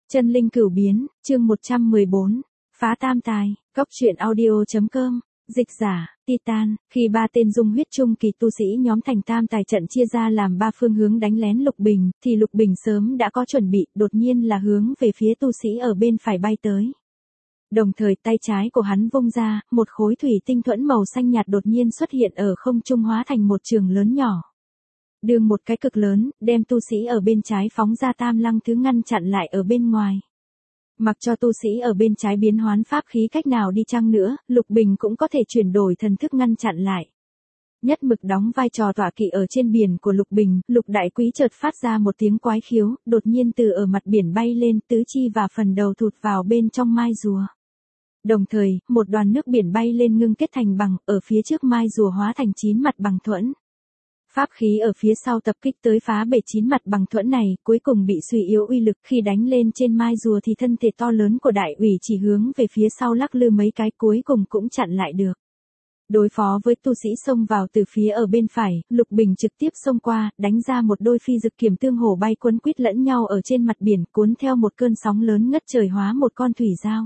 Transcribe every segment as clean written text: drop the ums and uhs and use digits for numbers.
Chân linh cửu biến, chương 114, phá tam tài, cóc truyện audio.com, dịch giả, Titan, khi ba tên dung huyết trung kỳ tu sĩ nhóm thành tam tài trận chia ra làm ba phương hướng đánh lén Lục Bình, thì Lục Bình sớm đã có chuẩn bị, đột nhiên là hướng về phía tu sĩ ở bên phải bay tới. Đồng thời tay trái của hắn vung ra, một khối thủy tinh thuẫn màu xanh nhạt đột nhiên xuất hiện ở không trung hóa thành một trường lớn nhỏ. Đường một cái cực lớn, đem tu sĩ ở bên trái phóng ra tam lăng thứ ngăn chặn lại ở bên ngoài. Mặc cho tu sĩ ở bên trái biến hoán pháp khí cách nào đi chăng nữa, Lục Bình cũng có thể chuyển đổi thần thức ngăn chặn lại. Nhất mực đóng vai trò tọa kỵ ở trên biển của Lục Bình, Lục Đại Quý chợt phát ra một tiếng quái khiếu, đột nhiên từ ở mặt biển bay lên, tứ chi và phần đầu thụt vào bên trong mai rùa. Đồng thời, một đoàn nước biển bay lên ngưng kết thành bằng, ở phía trước mai rùa hóa thành 9 mặt bằng thuẫn. Pháp khí ở phía sau tập kích tới phá bể 9 mặt bằng thuẫn này, cuối cùng bị suy yếu uy lực, khi đánh lên trên mai rùa thì thân thể to lớn của đại ủy chỉ hướng về phía sau lắc lư mấy cái, cuối cùng cũng chặn lại được. Đối phó với tu sĩ xông vào từ phía ở bên phải, Lục Bình trực tiếp xông qua, đánh ra một đôi phi dực kiếm tương hổ bay quấn quýt lẫn nhau ở trên mặt biển, cuốn theo một cơn sóng lớn ngất trời hóa một con thủy dao.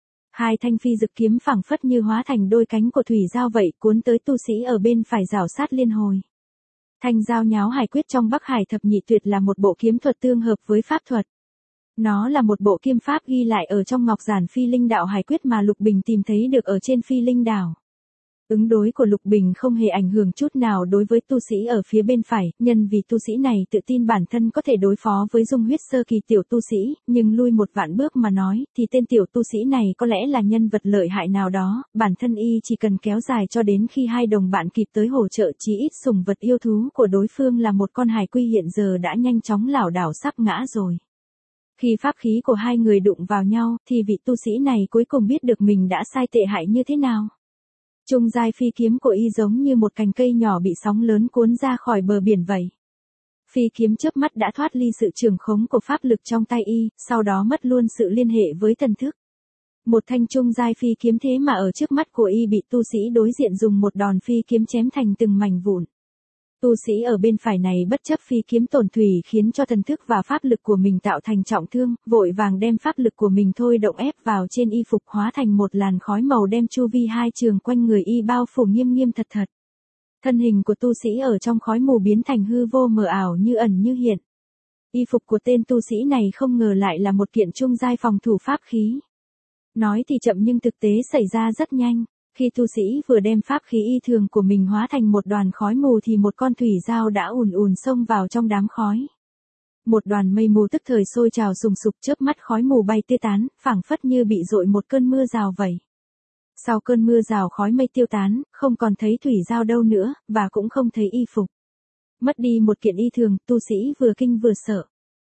Hai thanh phi dực kiếm phảng phất như hóa thành đôi cánh của thủy dao vậy, cuốn tới tu sĩ ở bên phải rảo sát liên hồi. Thanh dao nháo hải quyết trong Bắc Hải thập nhị tuyệt là một bộ kiếm thuật tương hợp với pháp thuật. Nó là một bộ kiếm pháp ghi lại ở trong ngọc giản phi linh đạo hải quyết mà Lục Bình tìm thấy được ở trên phi linh đảo. Ứng đối của Lục Bình không hề ảnh hưởng chút nào đối với tu sĩ ở phía bên phải, nhân vì tu sĩ này tự tin bản thân có thể đối phó với dung huyết sơ kỳ tiểu tu sĩ, nhưng lui một vạn bước mà nói, thì tên tiểu tu sĩ này có lẽ là nhân vật lợi hại nào đó, bản thân y chỉ cần kéo dài cho đến khi hai đồng bạn kịp tới hỗ trợ, chí ít sủng vật yêu thú của đối phương là một con hải quy hiện giờ đã nhanh chóng lảo đảo sắp ngã rồi. Khi pháp khí của hai người đụng vào nhau, thì vị tu sĩ này cuối cùng biết được mình đã sai tệ hại như thế nào. Trung giai phi kiếm của y giống như một cành cây nhỏ bị sóng lớn cuốn ra khỏi bờ biển vậy. Phi kiếm chớp mắt đã thoát ly sự trường khống của pháp lực trong tay y, sau đó mất luôn sự liên hệ với thần thức. Một thanh trung giai phi kiếm thế mà ở trước mắt của y bị tu sĩ đối diện dùng một đòn phi kiếm chém thành từng mảnh vụn. Tu sĩ ở bên phải này bất chấp phi kiếm tổn thủy khiến cho thần thức và pháp lực của mình tạo thành trọng thương, vội vàng đem pháp lực của mình thôi động ép vào trên y phục hóa thành một làn khói màu đem chu vi hai trường quanh người y bao phủ nghiêm nghiêm thật thật. Thân hình của tu sĩ ở trong khói mù biến thành hư vô mờ ảo như ẩn như hiện. Y phục của tên tu sĩ này không ngờ lại là một kiện trung giai phòng thủ pháp khí. Nói thì chậm nhưng thực tế xảy ra rất nhanh. Khi tu sĩ vừa đem pháp khí y thường của mình hóa thành một đoàn khói mù thì một con thủy dao đã ùn ùn xông vào trong đám khói. Một đoàn mây mù tức thời sôi trào sùng sục, chớp mắt khói mù bay tiêu tán, phảng phất như bị dội một cơn mưa rào vậy. Sau cơn mưa rào khói mây tiêu tán, không còn thấy thủy dao đâu nữa, và cũng không thấy y phục. Mất đi một kiện y thường, tu sĩ vừa kinh vừa sợ.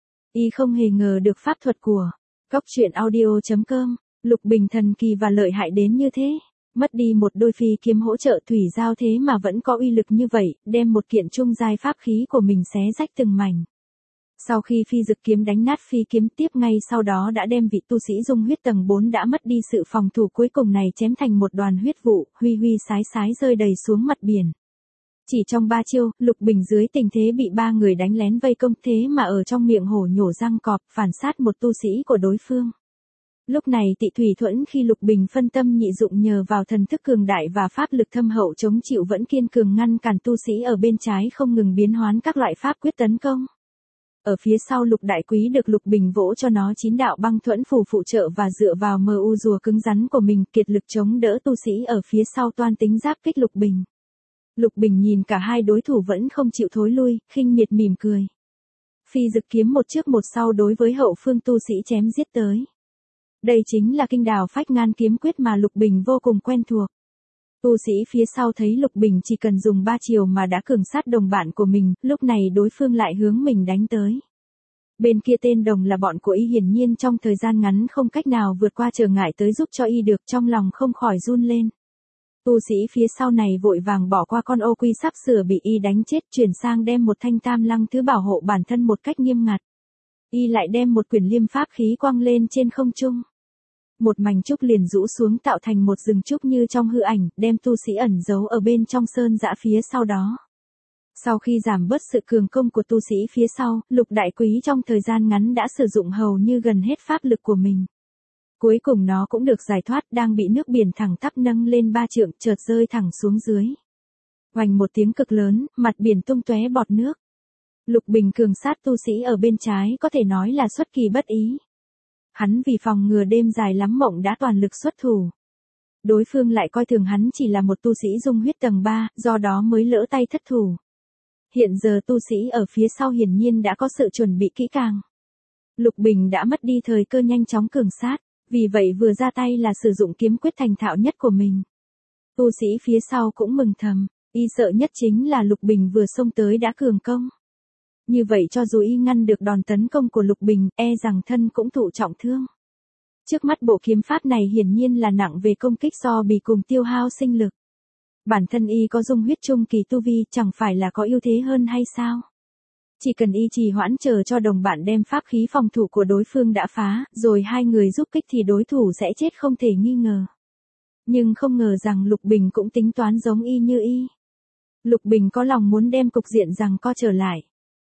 Y không hề ngờ được pháp thuật của cóc truyện audio.com, Lục Bình thần kỳ và lợi hại đến như thế. Mất đi một đôi phi kiếm hỗ trợ thủy giao thế mà vẫn có uy lực như vậy, đem một kiện trung giai pháp khí của mình xé rách từng mảnh. Sau khi phi dực kiếm đánh nát phi kiếm, tiếp ngay sau đó đã đem vị tu sĩ dung huyết tầng 4 đã mất đi sự phòng thủ cuối cùng này chém thành một đoàn huyết vụ, huy huy sái sái rơi đầy xuống mặt biển. Chỉ trong 3 chiêu, Lục Bình dưới tình thế bị 3 người đánh lén vây công thế mà ở trong miệng hổ nhổ răng cọp, phản sát một tu sĩ của đối phương. Lúc này Tị Thủy Thuẫn khi Lục Bình phân tâm nhị dụng nhờ vào thần thức cường đại và pháp lực thâm hậu chống chịu vẫn kiên cường ngăn cản tu sĩ ở bên trái không ngừng biến hoán các loại pháp quyết tấn công. Ở phía sau Lục Đại Quý được Lục Bình vỗ cho nó 9 đạo băng thuẫn phù phụ trợ và dựa vào MU rùa cứng rắn của mình kiệt lực chống đỡ tu sĩ ở phía sau toan tính giáp kích Lục Bình. Lục Bình nhìn cả hai đối thủ vẫn không chịu thối lui, khinh miệt mỉm cười. Phi dực kiếm một trước một sau đối với hậu phương tu sĩ chém giết tới. Đây chính là kinh đào phách ngan kiếm quyết mà Lục Bình vô cùng quen thuộc. Tu sĩ phía sau thấy Lục Bình chỉ cần dùng 3 chiều mà đã cường sát đồng bạn của mình, lúc này đối phương lại hướng mình đánh tới. Bên kia tên đồng là bọn của y hiển nhiên trong thời gian ngắn không cách nào vượt qua trở ngại tới giúp cho y được, trong lòng không khỏi run lên. Tu sĩ phía sau này vội vàng bỏ qua con ô quy sắp sửa bị y đánh chết, chuyển sang đem một thanh tam lăng thứ bảo hộ bản thân một cách nghiêm ngặt. Y lại đem một quyển liêm pháp khí quăng lên trên không trung. Một mảnh trúc liền rũ xuống tạo thành một rừng trúc như trong hư ảnh, đem tu sĩ ẩn giấu ở bên trong sơn dã phía sau đó. Sau khi giảm bớt sự cường công của tu sĩ phía sau, Lục Đại Quý trong thời gian ngắn đã sử dụng hầu như gần hết pháp lực của mình. Cuối cùng nó cũng được giải thoát, đang bị nước biển thẳng tắp nâng lên 3 trượng, chợt rơi thẳng xuống dưới. Oành một tiếng cực lớn, mặt biển tung tóe bọt nước. Lục Bình cường sát tu sĩ ở bên trái có thể nói là xuất kỳ bất ý. Hắn vì phòng ngừa đêm dài lắm mộng đã toàn lực xuất thủ. Đối phương lại coi thường hắn chỉ là một tu sĩ dung huyết tầng 3, do đó mới lỡ tay thất thủ. Hiện giờ tu sĩ ở phía sau hiển nhiên đã có sự chuẩn bị kỹ càng. Lục Bình đã mất đi thời cơ nhanh chóng cường sát, vì vậy vừa ra tay là sử dụng kiếm quyết thành thạo nhất của mình. Tu sĩ phía sau cũng mừng thầm, y sợ nhất chính là Lục Bình vừa xông tới đã cường công. Như vậy cho dù y ngăn được đòn tấn công của Lục Bình, e rằng thân cũng thụ trọng thương. Trước mắt bộ kiếm pháp này hiển nhiên là nặng về công kích so bì cùng tiêu hao sinh lực. Bản thân y có dung huyết trung kỳ tu vi, chẳng phải là có ưu thế hơn hay sao? Chỉ cần y trì hoãn chờ cho đồng bạn đem pháp khí phòng thủ của đối phương đã phá, rồi hai người giúp kích thì đối thủ sẽ chết không thể nghi ngờ. Nhưng không ngờ rằng Lục Bình cũng tính toán giống y như y. Lục Bình có lòng muốn đem cục diện giằng co trở lại.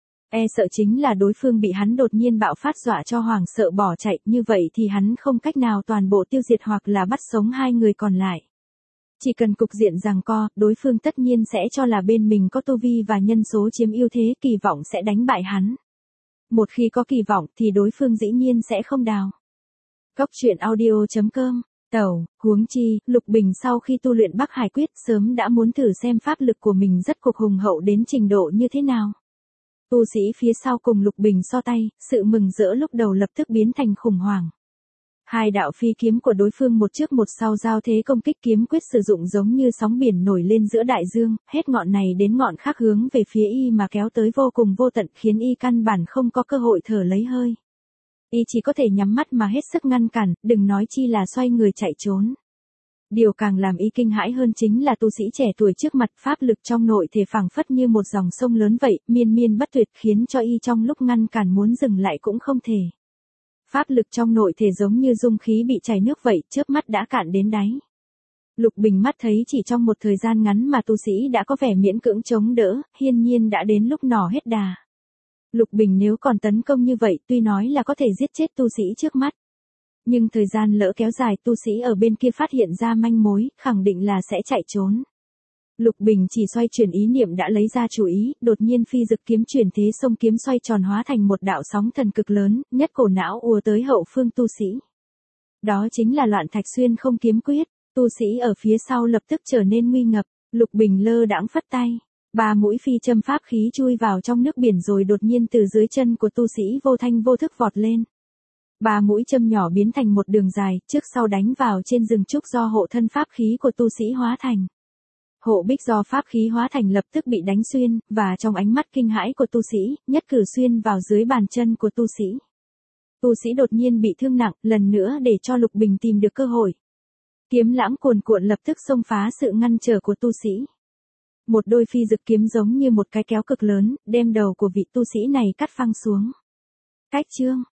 E sợ chính là đối phương bị hắn đột nhiên bạo phát dọa cho hoảng sợ bỏ chạy, như vậy thì hắn không cách nào toàn bộ tiêu diệt hoặc là bắt sống hai người còn lại. Chỉ cần cục diện giằng co, đối phương tất nhiên sẽ cho là bên mình có tu vi và nhân số chiếm ưu thế, kỳ vọng sẽ đánh bại hắn. Một khi có kỳ vọng thì đối phương dĩ nhiên sẽ không đào. Góc truyện audio.com, tẩu, huống chi, Lục Bình sau khi tu luyện Bắc Hải Quyết sớm đã muốn thử xem pháp lực của mình rất cục hùng hậu đến trình độ như thế nào. Tu sĩ phía sau cùng Lục Bình so tay, sự mừng rỡ lúc đầu lập tức biến thành khủng hoảng. Hai đạo phi kiếm của đối phương một trước một sau giao thế công kích, kiếm quyết sử dụng giống như sóng biển nổi lên giữa đại dương, hết ngọn này đến ngọn khác hướng về phía y mà kéo tới vô cùng vô tận, khiến y căn bản không có cơ hội thở lấy hơi. Y chỉ có thể nhắm mắt mà hết sức ngăn cản, đừng nói chi là xoay người chạy trốn. Điều càng làm y kinh hãi hơn chính là tu sĩ trẻ tuổi trước mặt, pháp lực trong nội thể phảng phất như một dòng sông lớn vậy, miên miên bất tuyệt, khiến cho y trong lúc ngăn cản muốn dừng lại cũng không thể. Pháp lực trong nội thể giống như dung khí bị chảy nước vậy, chớp mắt đã cạn đến đáy. Lục Bình mắt thấy chỉ trong một thời gian ngắn mà tu sĩ đã có vẻ miễn cưỡng chống đỡ, hiển nhiên đã đến lúc nỏ hết đà. Lục Bình nếu còn tấn công như vậy, tuy nói là có thể giết chết tu sĩ trước mắt. Nhưng thời gian lỡ kéo dài, tu sĩ ở bên kia phát hiện ra manh mối, khẳng định là sẽ chạy trốn. Lục Bình chỉ xoay chuyển ý niệm đã lấy ra chủ ý, đột nhiên phi dực kiếm chuyển thế, sông kiếm xoay tròn hóa thành một đạo sóng thần cực lớn, nhất cổ não ùa tới hậu phương tu sĩ. Đó chính là Loạn Thạch Xuyên Không kiếm quyết. Tu sĩ ở phía sau lập tức trở nên nguy ngập. Lục Bình lơ đãng phất tay, 3 mũi phi châm pháp khí chui vào trong nước biển rồi đột nhiên từ dưới chân của tu sĩ vô thanh vô thức vọt lên. 3 mũi châm nhỏ biến thành một đường dài, trước sau đánh vào trên rừng trúc do hộ thân pháp khí của tu sĩ hóa thành. Hộ bích do pháp khí hóa thành lập tức bị đánh xuyên, và trong ánh mắt kinh hãi của tu sĩ, nhất cử xuyên vào dưới bàn chân của tu sĩ. Tu sĩ đột nhiên bị thương nặng, lần nữa để cho Lục Bình tìm được cơ hội. Kiếm lãng cuồn cuộn lập tức xông phá sự ngăn trở của tu sĩ. Một đôi phi dực kiếm giống như một cái kéo cực lớn, đem đầu của vị tu sĩ này cắt phăng xuống. Cách chương